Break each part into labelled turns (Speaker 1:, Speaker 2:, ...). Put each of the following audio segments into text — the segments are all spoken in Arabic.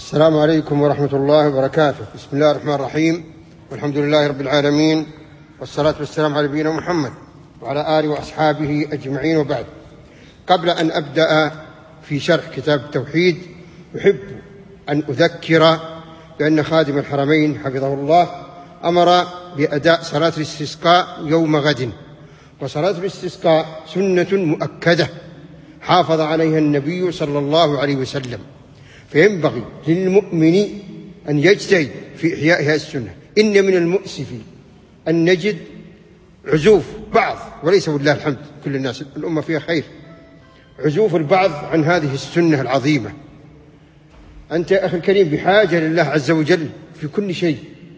Speaker 1: السلام عليكم ورحمة الله وبركاته. بسم الله الرحمن الرحيم، والحمد لله رب العالمين، والصلاة والسلام على نبينا محمد وعلى آله وأصحابه أجمعين، وبعد. قبل أن أبدأ في شرح كتاب التوحيد أحب أن أذكر بأن خادم الحرمين حفظه الله أمر بأداء صلاة الاستسقاء يوم غد، وصلاة الاستسقاء سنة مؤكدة حافظ عليها النبي صلى الله عليه وسلم، فينبغي للمؤمن أن يجتهد في إحياء هذه السنة. إن من المؤسف أن نجد عزوف بعض، وليس والله الحمد كل الناس الأمة فيها خير، عزوف البعض عن هذه السنة العظيمة. أنت يا أخي الكريم بحاجة لله عز وجل في كل شيء،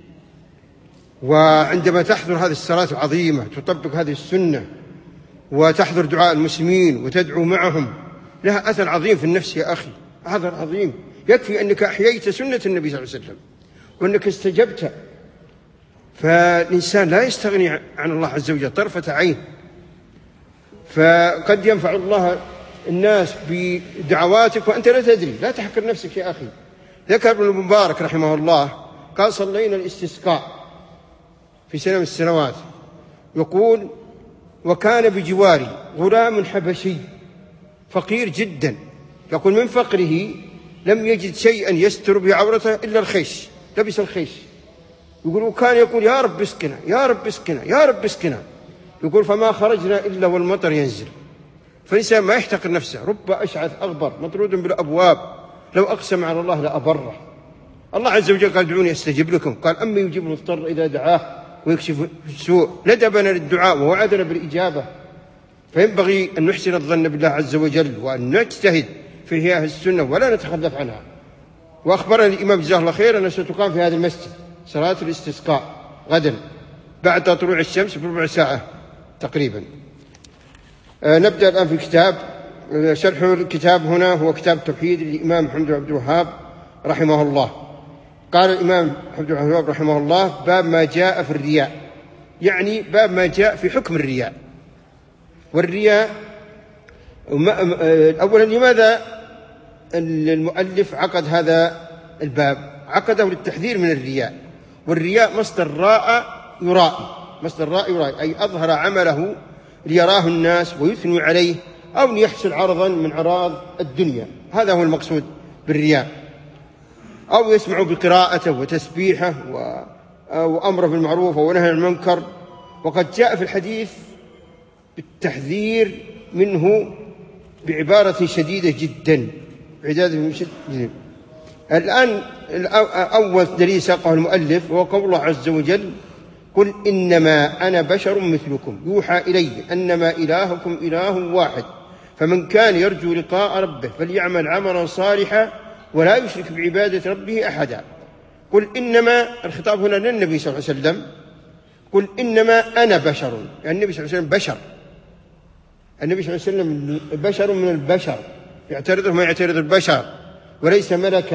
Speaker 1: وعندما تحضر هذه الصلاة العظيمة تطبق هذه السنة وتحضر دعاء المسلمين وتدعو معهم، لها أثر عظيم في النفس يا أخي، أثر عظيم. يكفي أنك أحييت سنة النبي صلى الله عليه وسلم وأنك استجبت، فالإنسان لا يستغني عن الله عز وجل طرفة عين. فقد ينفع الله الناس بدعواتك وأنت لا تدري، لا تحقر نفسك يا أخي. ذكر ابن المبارك رحمه الله قال: صلينا الاستسقاء في سنة من السنوات، يقول: وكان بجواري غلام حبشي فقير جدا، يقول من فقره لم يجد شيئا يستر بعورته إلا الخيش، لبس الخيش. يقول: وكان يقول: يا رب اسقنا، يا رب اسقنا، يا رب اسقنا. يقول: فما خرجنا إلا والمطر ينزل. فالإنسان ما يحتقر نفسه، رب أشعث أغبر مطرود بالأبواب لو أقسم على الله لأبره. الله عز وجل قال: ادعوني أستجب لكم. قال: أما يجيب المضطر إذا دعاه ويكشف السوء. ندبنا للدعاء ووعدنا بالإجابة. فينبغي أن نحسن الظن بالله عز وجل وأن نجتهد في إحياء السنة ولا نتخلف عنها. وأخبرنا الإمام جزاه الله خير أنه ستقام في هذا المسجد صلاة الاستسقاء غدا بعد طلوع الشمس بربع ساعة تقريبا. نبدأ الآن في الكتاب. شرح الكتاب هنا هو كتاب التوحيد للإمام محمد بن عبد الوهاب رحمه الله. قال الإمام محمد بن عبد الوهاب رحمه الله: باب ما جاء في الرياء، يعني باب ما جاء في حكم الرياء. والرياء أولا، لماذا المؤلف عقد هذا الباب؟ عقده للتحذير من الرياء. والرياء مصدر راء يرائي، مصدر راء يرائي، أي أظهر عمله ليراه الناس ويثنوا عليه أو ليحصل عرضا من أعراض الدنيا، هذا هو المقصود بالرياء. أو يسمع بقراءته وتسبيحه وأمره بالمعروف ونهي عن المنكر. وقد جاء في الحديث بالتحذير منه بعبارة شديدة جدا، الآن أول دليل ساقه المؤلف هو قول الله عز وجل: قل إنما أنا بشر مثلكم يوحى إلي أنما إلهكم إله واحد فمن كان يرجو لقاء ربه فليعمل عملا صالحا ولا يشرك بعبادة ربه أحدا. قل إنما، الخطاب هنا للنبي صلى الله عليه وسلم. قل إنما أنا بشر، يعني النبي صلى الله عليه وسلم بشر، النبي صلى الله عليه وسلم بشر من البشر، يعترضه ما يعترض البشر، وليس ملكا،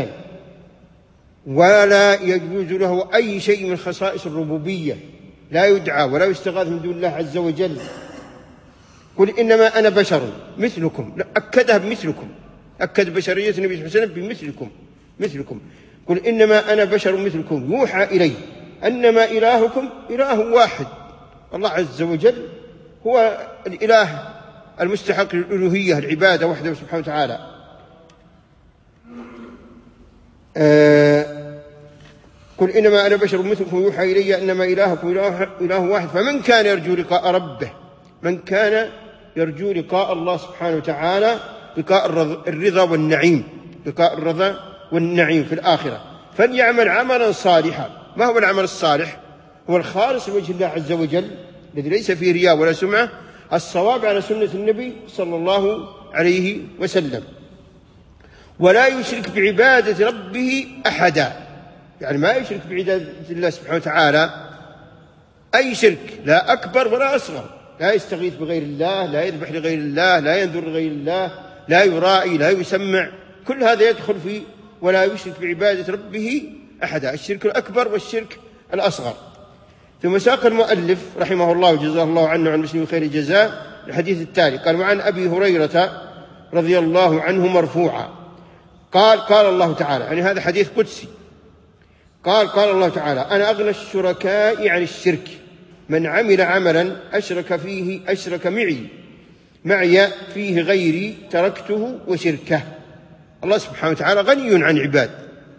Speaker 1: ولا يجوز له أي شيء من خصائص الربوبية، لا يدعى ولا يستغاث من دون الله عز وجل. قل إنما أنا بشر مثلكم، أكدها بمثلكم، أكد بشرية النبي صلى الله عليه وسلم بمثلكم، مثلكم. قل إنما أنا بشر مثلكم يوحى إلي أنما إلهكم إله واحد. الله عز وجل هو الإله المستحق للألوهية، العبادة وحده سبحانه وتعالى. قل إنما أنا بشر مثلكم يوحى إلي أنما إلهكم إله واحد فمن كان يرجو لقاء ربه، من كان يرجو لقاء الله سبحانه وتعالى، لقاء الرضا والنعيم، لقاء الرضا والنعيم في الآخرة، فليعمل عملا صالحا. ما هو العمل الصالح؟ هو الخالص لوجه الله عز وجل الذي ليس فيه رياء ولا سمعة، الصواب على سنة النبي صلى الله عليه وسلم، ولا يشرك بعبادة ربه أحدا، يعني ما يشرك بعبادة الله سبحانه وتعالى أي شرك، لا أكبر ولا أصغر، لا يستغيث بغير الله، لا يذبح لغير الله، لا ينذر لغير الله، لا يرائي، لا يسمع، كل هذا يدخل في ولا يشرك بعبادة ربه أحدا، الشرك الأكبر والشرك الأصغر. ثم ساق المؤلف رحمه الله وجزاه الله عنه عن المسلمين خير الجزاء الحديث التالي. قال: وعن أبي هريرة رضي الله عنه مرفوعا: قال الله تعالى، يعني هذا حديث قدسي، قال الله تعالى: أنا أغنى الشركاء عن الشرك، من عمل عملا أشرك معي فيه غيري تركته وشركه. الله سبحانه وتعالى غني عن عباد،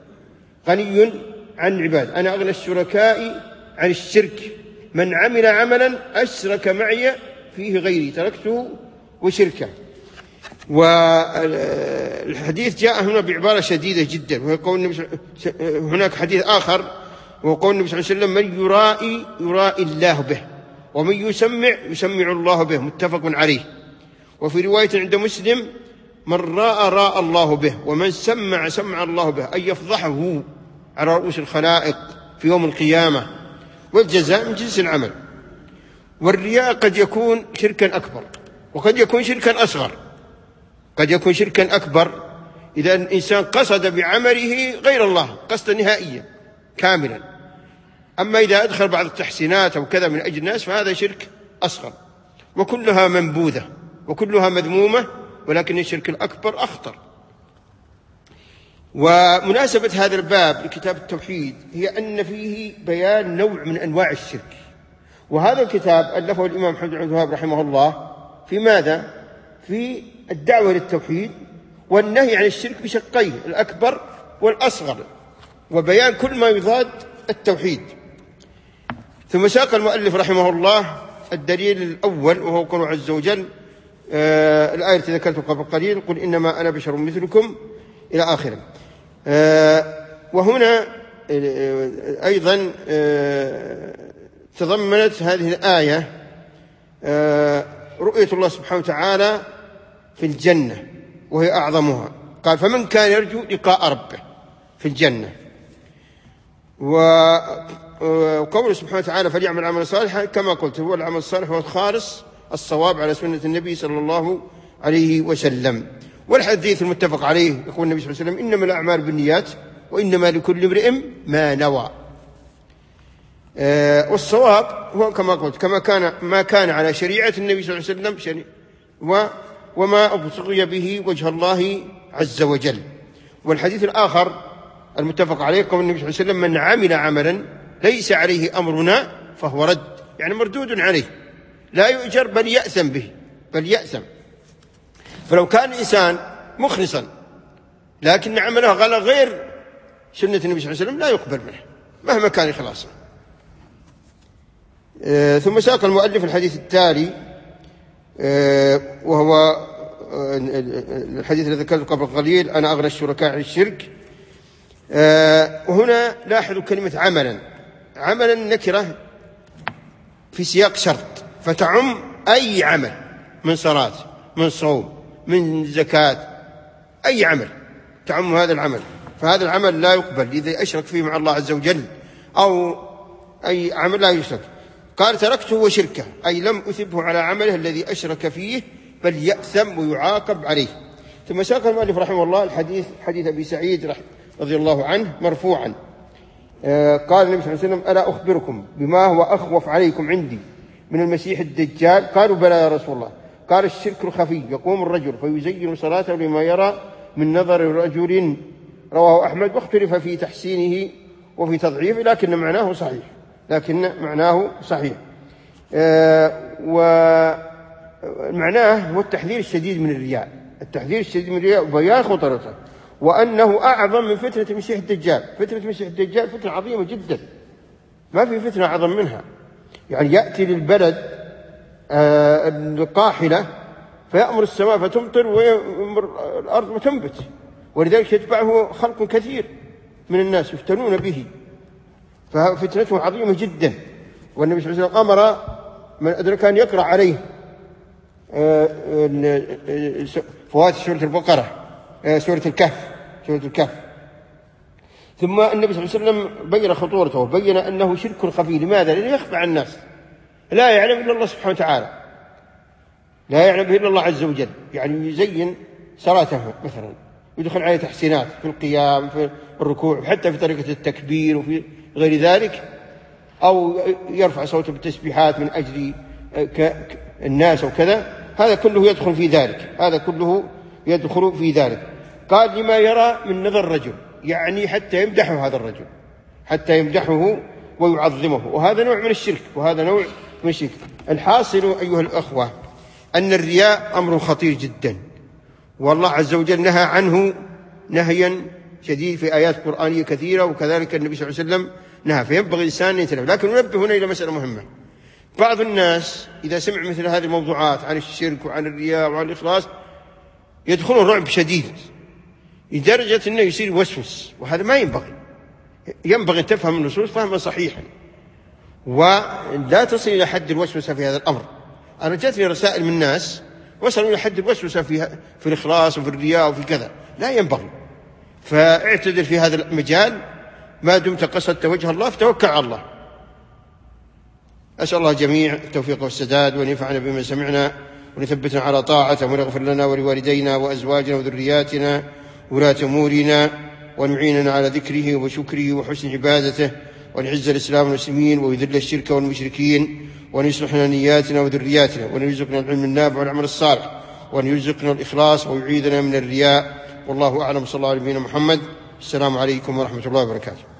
Speaker 1: أنا أغنى الشركاء عن الشرك، من عمل عملا أشرك معي فيه غيري تركته وشركه. والحديث جاء هنا بعبارة شديدة جدا، وهو قول هناك حديث آخر وهو قول النبي صلى الله عليه وسلم: من يرائي الله به، ومن يسمع الله به، متفق عليه. وفي رواية عند مسلم: من راى الله به، ومن سمع الله به، أي يفضحه على رؤوس الخلائق في يوم القيامة، والجزاء من جنس العمل. والرياء قد يكون شركا أكبر وقد يكون شركا أصغر. قد يكون شركا أكبر إذا الإنسان قصد بعمله غير الله قصدا نهائيا كاملا، أما إذا أدخل بعض التحسينات أو كذا من أجل الناس فهذا شرك أصغر، وكلها منبوذة وكلها مذمومة، ولكن الشرك الأكبر أخطر. ومناسبة هذا الباب لكتاب التوحيد هي أن فيه بيان نوع من أنواع الشرك، وهذا الكتاب ألفه الإمام محمد بن عبد الوهاب رحمه الله في ماذا؟ في الدعوة للتوحيد والنهي عن الشرك بشقيه، الأكبر والأصغر، وبيان كل ما يضاد التوحيد. ثم ساق المؤلف رحمه الله الدليل الأول، وهو قوله عز وجل الآية التي ذكرتها قبل قليل: قل إنما أنا بشر مثلكم، إلى آخره. وهنا أيضا تضمنت هذه الآية رؤية الله سبحانه وتعالى في الجنة وهي أعظمها. قال: فمن كان يرجو لقاء ربه في الجنة. وقوله سبحانه وتعالى: فليعمل عملا صالحا، كما قلت هو العمل الصالح هو الخالص الصواب على سنة النبي صلى الله عليه وسلم. والحديث المتفق عليه يقول النبي صلى الله عليه وسلم: إنما الأعمال بالنيات وإنما لكل امرئ ما نوى. والصواب هو كما قلت ما كان على شريعة النبي صلى الله عليه وسلم وما أبتغي به وجه الله عز وجل. والحديث الآخر المتفق عليه قول النبي صلى الله عليه وسلم: من عمل عملا ليس عليه أمرنا فهو رد، يعني مردود عليه، لا يؤجر بل يأثم به، فلو كان الإنسان مخلصا لكن عمله غير سنة النبي صلى الله عليه وسلم لا يقبل منه مهما كان إخلاصا. ثم ساق المؤلف الحديث التالي، وهو الحديث الذي ذكرته قبل قليل: أنا أغنى الشركاء عن الشرك. وهنا لاحظوا كلمة عملا نكرة في سياق شرط، فتعم أي عمل من صلاة، من صوم، من زكاة، أي عمل تعم هذا العمل، فهذا العمل لا يقبل إذا أشرك فيه مع الله عز وجل، أو أي عمل لا يشرك. قال: تركته وشركه، أي لم أثبه على عمله الذي أشرك فيه، بل يأثم ويعاقب عليه. ثم ساق المؤلف رحمه الله الحديث، حديث أبي سعيد رضي الله عنه مرفوعا، قال النبي صلى الله عليه وسلم: ألا أخبركم بما هو أخوف عليكم عندي من المسيح الدجال؟ قالوا: بلى يا رسول الله. قال: الشرك الخفي، يقوم الرجل فيزين صلاته لما يرى من نظر رجل. رواه أحمد، واختلف في تحسينه وفي تضعيفه، لكن معناه صحيح. ومعناه هو التحذير الشديد من الرياء، وبيان خطرته، وأنه أعظم من فتنة المسيح الدجال. فتنة المسيح الدجال فتنة عظيمة جدا، ما في فتنة أعظم منها. يعني يأتي للبلد القاحلة فيأمر السماء فتمطر ويأمر الأرض وتنبت، ولذلك يتبعه خلق كثير من الناس يفتنون به، ففتنته عظيمة جدا. والنبي صلى الله عليه وسلم أمر من أدرك أن يقرأ عليه فوات سورة البقرة، سورة الكهف. ثم النبي صلى الله عليه وسلم بين خطورته وبين أنه شرك خفي. لماذا؟ لأنه يخفى عن الناس، لا يعلم إلا الله سبحانه وتعالى، لا يعلم به إلا الله عز وجل. يعني يزين صلاته مثلا، يدخل عليه تحسينات في القيام، في الركوع، حتى في طريقة التكبير وفي غير ذلك، أو يرفع صوته بالتسبيحات من أجل الناس وكذا. هذا كله يدخل في ذلك، قال لما يرى من نظر الرجل، يعني حتى يمدحه هذا الرجل، حتى يمدحه ويعظمه، وهذا نوع من الشرك، وهذا نوع من الشرك. الحاصل أيها الأخوة أن الرياء أمر خطير جدا، والله عز وجل نهى عنه نهيا شديد في آيات قرآنية كثيرة، وكذلك النبي صلى الله عليه وسلم نهى، فينبغي الإنسان أن يتنبه. لكن ننبه هنا إلى مسألة مهمة. بعض الناس إذا سمع مثل هذه الموضوعات عن الشرك وعن الرياء وعن الإخلاص يدخلون رعب شديد لدرجة أنه يصير يوسوس، وهذا ما ينبغي. ينبغي أن تفهم النصوص فهما صحيحا، ولا تصل إلى حد الوسوسة في هذا الأمر. أنا جاتني رسائل من ناس وصلوا إلى حد الوسوسة في الإخلاص وفي الرياء وفي كذا، لا ينبغي. فاعتدل في هذا المجال، ما دمت قصدت وجه الله فتوكل على الله. أسأل الله جميع التوفيق والسداد، وأن ينفعنا بما سمعنا، ونثبتنا على طاعته، وأن يغفر لنا ولوالدينا وأزواجنا وذرياتنا وولاة أمورنا، وأن يعيننا على ذكره وشكره وحسن عبادته، وأن يعز الإسلام والمسلمين ويذل الشرك والمشركين، وأن يصلح لنا نياتنا وذرياتنا، وأن يرزقنا العلم النافع والعمل الصالح، وأن يرزقنا الإخلاص ويعيذنا من الرياء. والله أعلم. صلى الله على نبينا محمد. السلام عليكم ورحمة الله وبركاته.